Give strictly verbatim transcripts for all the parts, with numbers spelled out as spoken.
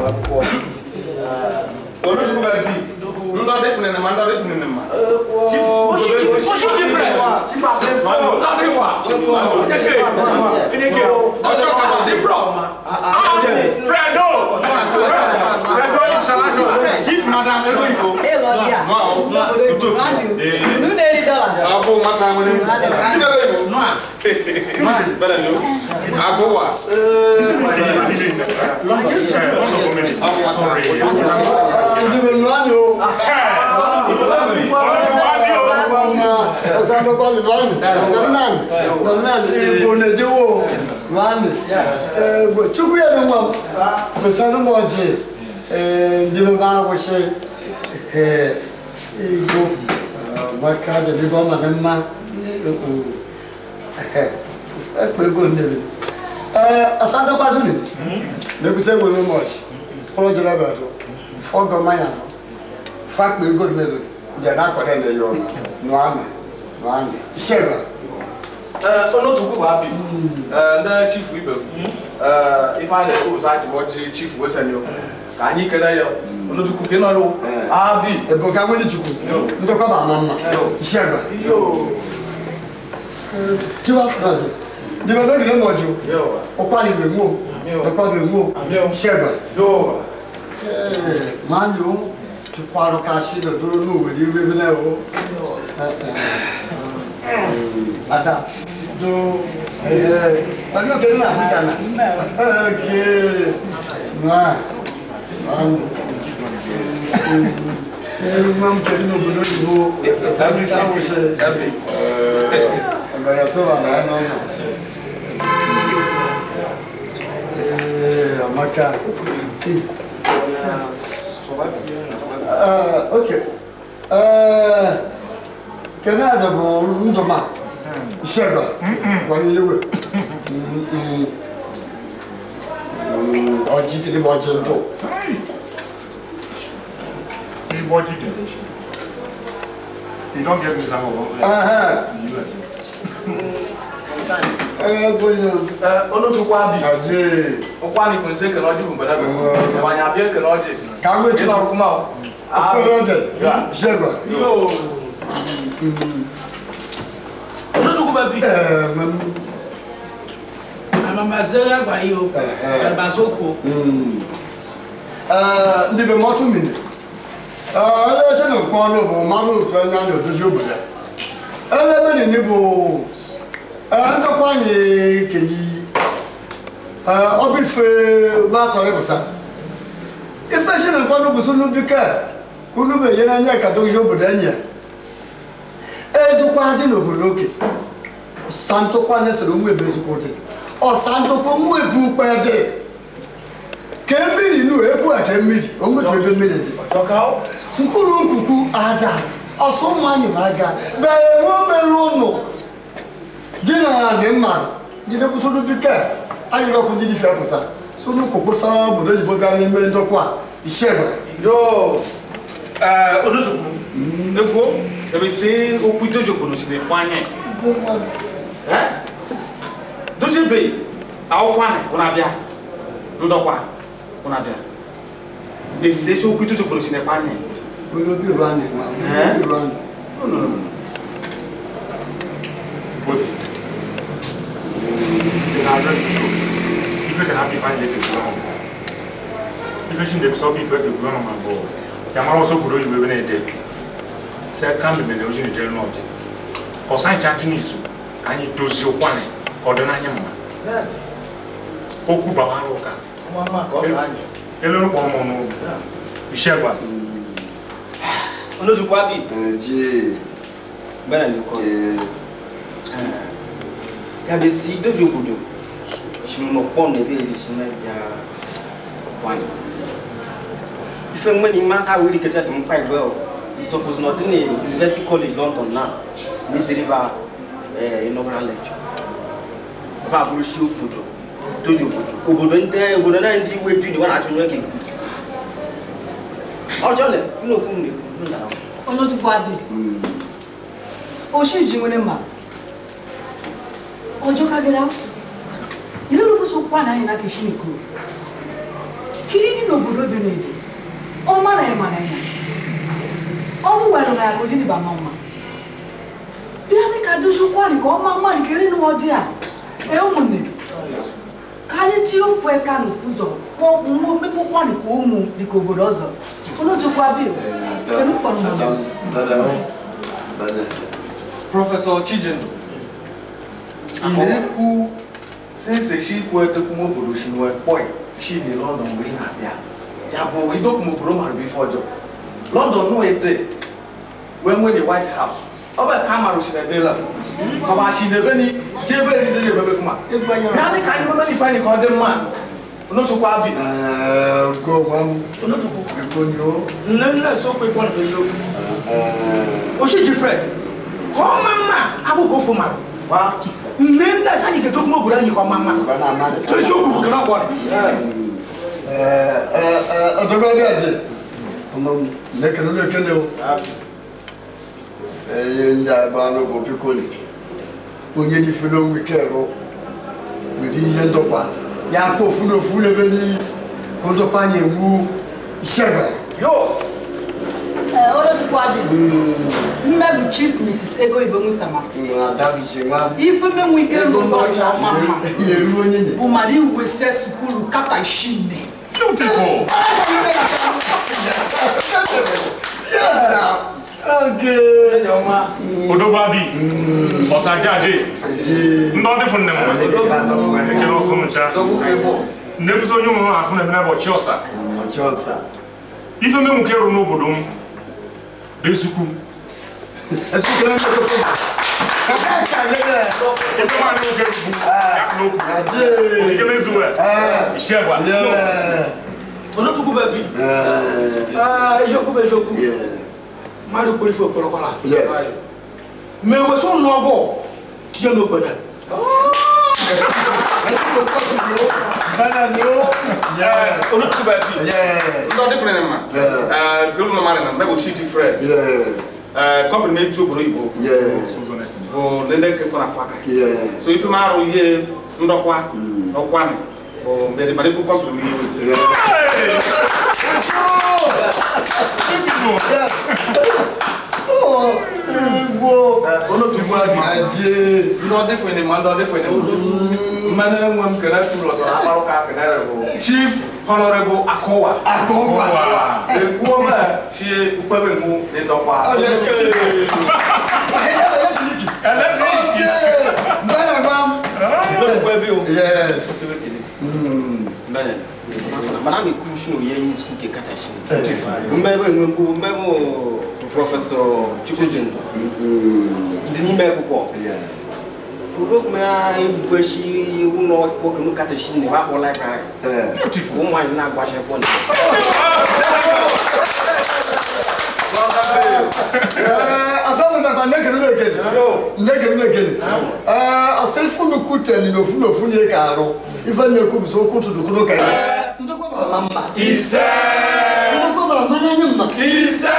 Olu tu ba bi. Ndo de fune na manda de fune na ma. Chief, o chief different. Chief a play. Na play wa. Ineke. O cho sa ba de prof. Ah, Fredo. Fredo international. Chief madam ego iko. Eh, Lord. Ma o. Tu. Eh. Nu ne ri dollar. Abo mata mo ni. Chief ego iko. No a. Man, bala no. Abo wa. Sorry. Luano. Osando kwa Luano. Nani? Nani? Bonejo. Nani? Eh, go chukuya no. Besano moje. Eh, ndimo ba wo she. Eh, igo makade libo manema. Eh, ekwe go nebe. Eh, asando kwa zuni. Nebuse wo no much. Olo jira ba do. Fogo maya no. Fact be good level. Jana ko den yo no ame. No ame. Sheba. Eh ono to ku ba bi. Eh na chief we be. Eh if I dey go side watch chief we send you. Ka anyi kere yo. Ono to ku ke no ro. Ah bi. E bo ka woni chuku. Ndo ko ba mama. Sheba. Yo. Tiwa frade. Di ba be mo jo. Yo. O kwa ni be mu. O kwa be mu. Sheba. Yo. Eh, manyo tu kwaro kashi do duro nu we we na o. Ada do eh abi o ke na Africa na. Okay. Na. Man. Eh, mam ke no bodo bo. Abi sa wo se. Abi. Eh, agora so na no. Eh, amaka. Uh, okay. Uh, can I have a ndoma? Sheba. Why you? Mm, or chicken the watching too. You don't get me some of Uh-huh. Eh, boy. Eh ono to kwa bi. Aje. O kwa ni kun se ke no ji bu bada be. Wa nya bi ke no ji. Ka we Ti na kuma o. Ah, Sheba. Yo. Ono to ku ba bi. Eh, mam. Mama Zera gwa yo. Eh, Bazoko. Mm. Uh, ndi be motu mini. Uh, ele se no kwa lo bo maru to anya no dojo obodo. Ele me ni bo eh ndo kwa ni keyi. Uh, obi fe ba kore busa. Ife se no kwa no busu no bi ka. Kunu be ye na anya ka dojo obodo anya. Ezu kwa ji no obodo ke. Santo kwa ne se ro mu ebezu ko te. O santo ko mu ebu pa de. Kemiri nu eku akemiri o mu tebe miri de. Tokao. Sukuru nkuku ada. Oso mani maga. Be wo be lono. Jina ne ma. Jina ku so do bika. Ayi ba ku di fa ko sa. So no kokko sa bo de bo ga ni me ndo kwa. Isheba. Yo. Eh ono to ku. Ego. E be se o ku jojo ko no se ne kwanye. Eh? Doje be. Awo kwane una bia. Ndo kwa. Una bia. E se se o ku jojo ko no se ne kwanye. Bolo bi rwani ma. Bi rwani. No no no. both. You can already do. If you can have me find it, it's wrong. If you should be so before the ground on my board, you are also good. You will be a day. Say, come in the ocean in general. Because I'm chanting is can you do your one or the nine? Yes. Oku Bamaroka. Mama, God, hello, Bomo. Michelle. Ono tukwa bi. Je. Bana ni ko. Ya be si do jogodo. Shinu no pon ne be ri shina ya one. If I'm money man how we get them quite well. You suppose not in University College London now. Me deliver eh inaugural lecture. Ba buru shi obodo. Do jogodo. Obodo nde obodo na ndi we do the one atunu ke. Oh John, you know come Ono to body. O shi ji woni ma. Ojo ka gera. You know for so kwa na ina kishini ku. Kiri no budo bene. O mana e mana ya. O mu wero na roji ni ba mama. Bia ni ka dojo kwa ni ko mama ni kiri no odi a. E o mu ni. Ka ni ti o fu e ka no fuzo. Ko mu me ko kwa ni ko mu ni ko bodo zo. Ono jo kwa bi. Ke no kwa no. Dada. Dada. Professor Chijendo. Ineku since she quite a kumo production were boy, she be London win at ya. Yabo, we don't move Roman before job. London no it day. When we the White House. Over camera she a dealer. About she never need Jebel in the Babakuma. That's the kind of money finding on the man. Not to Quabi. Uh, go one. Not to go. No, no, so quick one of the show. Oh, she's friend. Oh, Mama, I will go for my. Wow. Nenda sasa ningetoka mburani kwa mama. Bana mama. Sio kukana kwa. Eh eh eh odogo aje. Mama nekano nekano. Eh yenda bana go pikoli. Onye ni fulo wikero. Widi yendo kwa. Ya ko fulo fulo beni. Kondo panye wu shebe. Yo. Eh olo tu kwa bi. Mmebu Chief Missus Ego Ibemusama. Adabi chema. Ife me wikero no cha mama. Yeru onyenye. Umari wese sukulu kata ishine. Beautiful. Yeah. Okay. Yoma. Odobabi. Osajaje. Ndo de fun nemo. E ke lo so ncha. Nebu so nyumo afuna me na bo chiosa. Chiosa. Ife me mu kero no bodom. Besuku. Esuku na ko ko. Kaka lele. Ife ma no kero bu. Ya no ku. Ade. Ke me zuwa. Eh. Ishegwa. Yeah. Ono fuku baby. Eh. Ah, ejoku bejoku. Yeah. Mari ko ifo ko kola. Yes. Me we so no go. Tie no bana. Bana no. Yeah. Ono fuku baby. Yeah. Ndo different man. Eh, gulu no mari na me go shiti friend. Yeah. Eh, company me tu bro ibo. Yeah. Bo nende ke kona faka. Yeah. So if maro ye ndokwa, ndokwa ni. Bo me de mari ku company me. Yeah. Oh, go. Ono tu bwa bi. Aje. Ndo different ni man, ndo different ni. Mana mwam kana tu lo na paro ka kana bo. Chief Honorable Akowa. Akowa. E kuoma she ukwabe mu ni ndokwa. Oh yes. Okay. Bana mam. Yes. Mm. Bana. Bana mi kushino ye ni school ke katashi. Mbebe ngumbu mbebo Professor Chijendo. Mm. Dini me ko. Yeah. Look me I bweshi you know ko ke no katashi ni wa ko like Eh. beautiful woman na gwa she ko ni. Eh, asamu na kwa neke nune kene. Neke nune kene. Eh, asefu nukute ni nofu nofu ni ekaro. Ifa neku biso kutu dukuno kene. Ndoko mama. Isa. Ndoko mama na nyuma. Isa.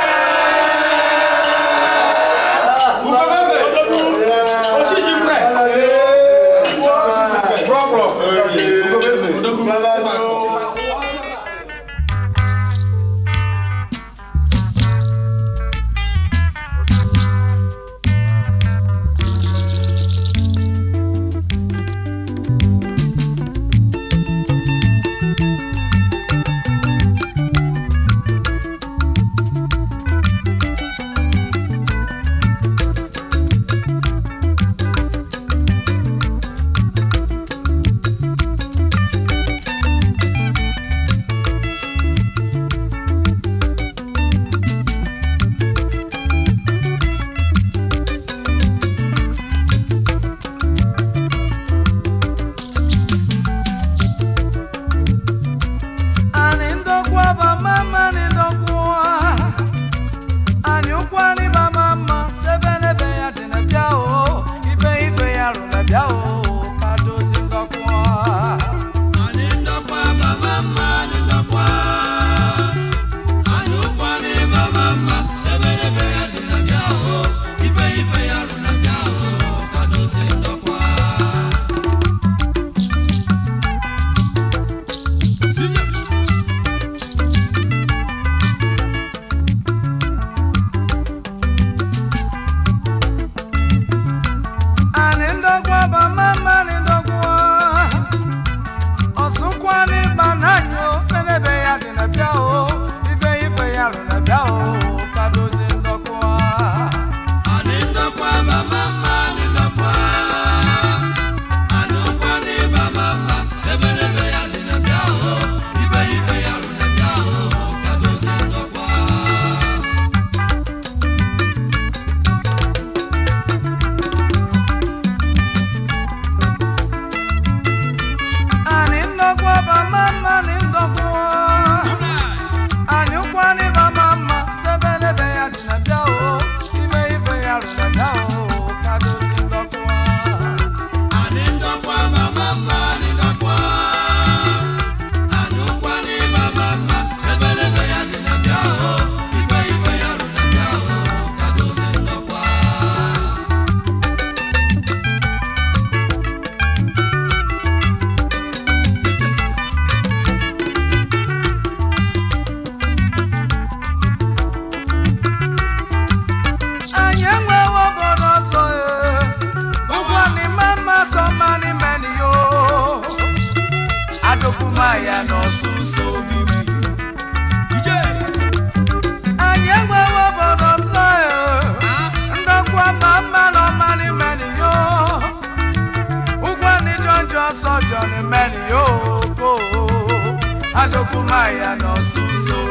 sojourn many oh go adokumaya no suso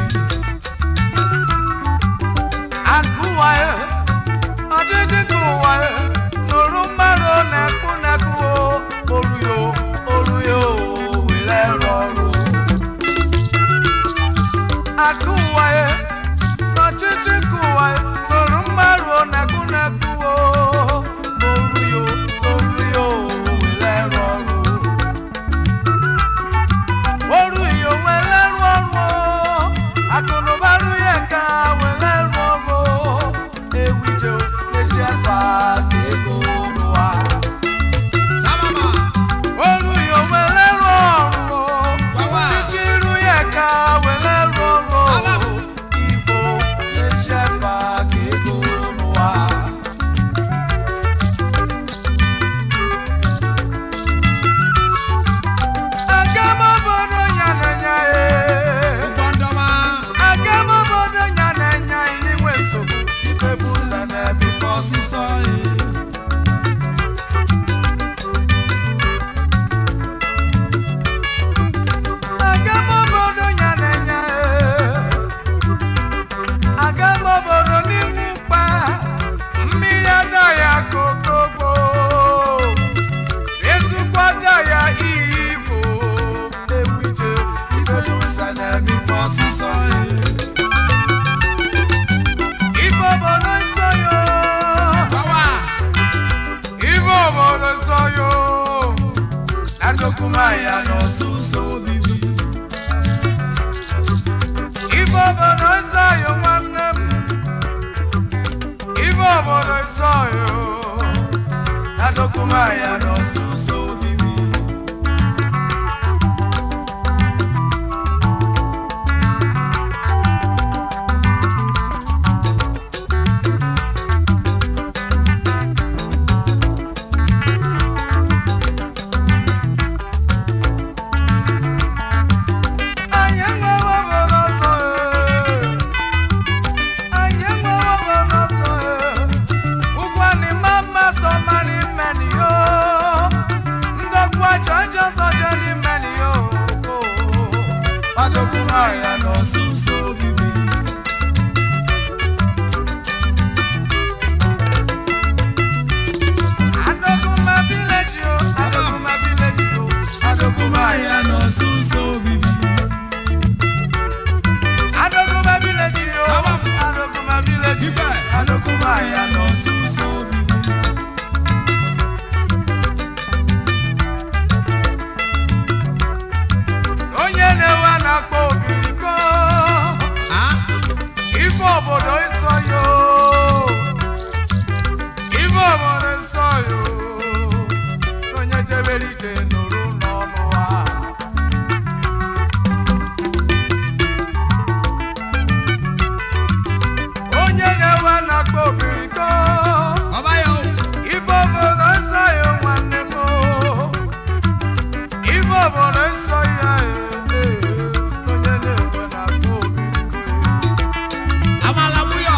and kuwaye ajiji kuwaye norumaro neku neku oruyo oruyo wile roru akuwaye ajiji kuwaye norumaro neku neku oruyo oruyo wile roru oruyo wile roru akunubaru yenka wile roru ewijo leshafa kegowa samama oruyo wile roru chichiru yenka wile roru ibo leshafa kegowa agamo bodo nyananya e ubandoma agamo bodo nyananya ni weso ife busana before sisoi agamo bodo nyananya e agamo bodo ni mupa mmiyada ya kokobo Yesu kwada ya ibo ewije ife busana before sisoi Ibo bodo soyo Bawa Ibo bodo soyo Adokumaya no suso bibi Ibo bodo soyo manem Ibo bodo soyo Adokumaya no suso bibi Adokumaya no suso bibi Adokuma village yo Adokuma village yo Adokumaya no suso bibi Adokuma village yo Adokuma village yo Adokumaya no suso bibi Onye newa na kpo biriko ah Ifo obodo isoyo Ifo obodo isoyo Onye jebeli je nuru n'ọnụ wa Onye newa na kpo biriko Obayo Ifo obodo isoyo nwanne m Ifo obodo isoyo onye na-ekwe na kpo biriko Amala muyo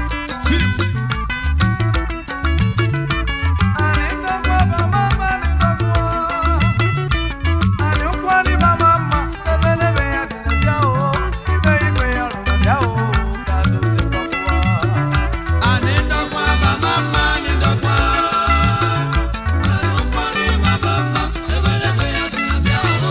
Ani ndokwa ba mama ni ndokwa Ani ukwani ba mama Ebelebe ya dina biao Ife ife ya runa biao Kado se ndokwa Ani ndokwa ba mama ni ndokwa Ani ukwani ba mama Ebelebe ya dina biao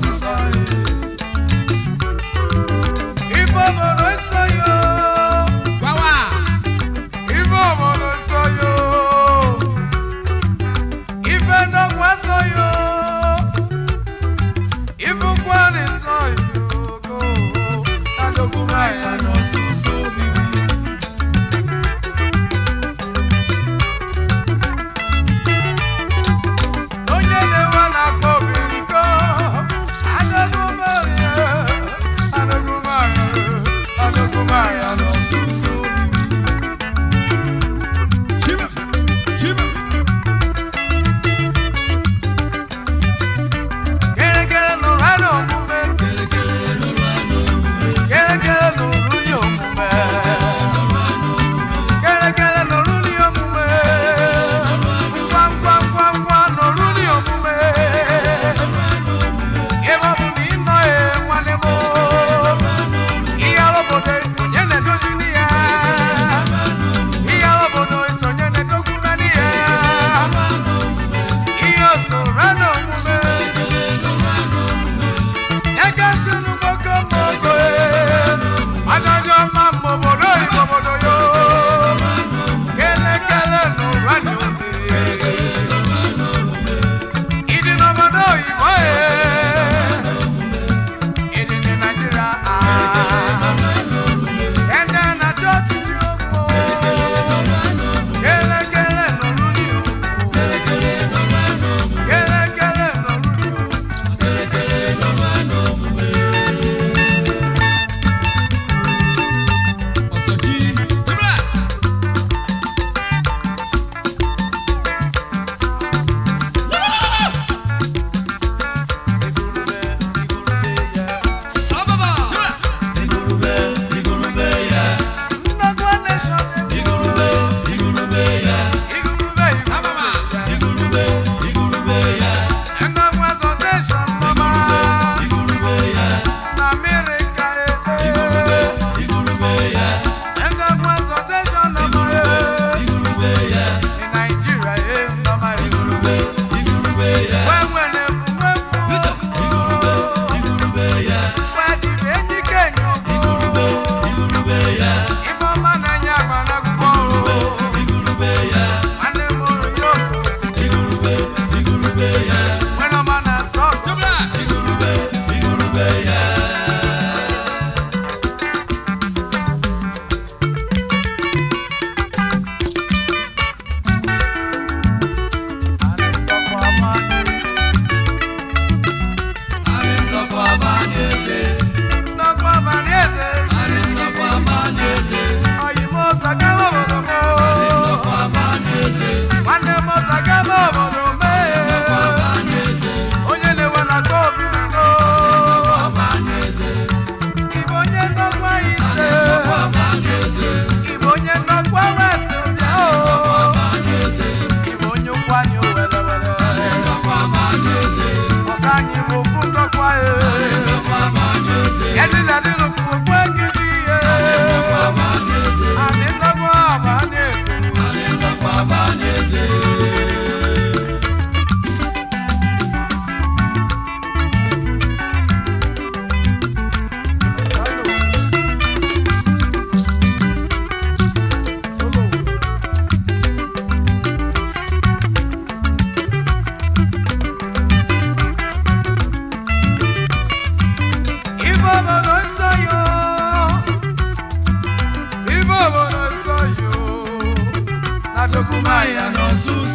Dokumaya no sus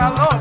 Shalom.